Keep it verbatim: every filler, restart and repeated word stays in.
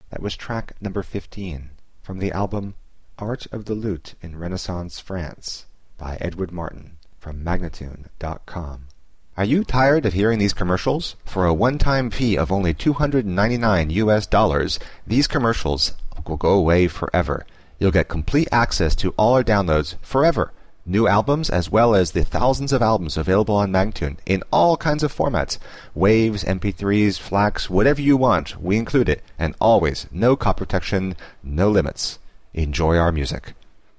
That was track number fifteen from the album Art of the Lute in Renaissance France by Edward Martin from Magnatune dot com. Are you tired of hearing these commercials? For a one-time fee of only two hundred ninety-nine U S dollars, these commercials will go away forever. You'll get complete access to all our downloads forever. New albums as well as the thousands of albums available on Magnatune in all kinds of formats. Waves, M P threes, FLACs, whatever you want, we include it. And always, no copy protection, no limits. Enjoy our music.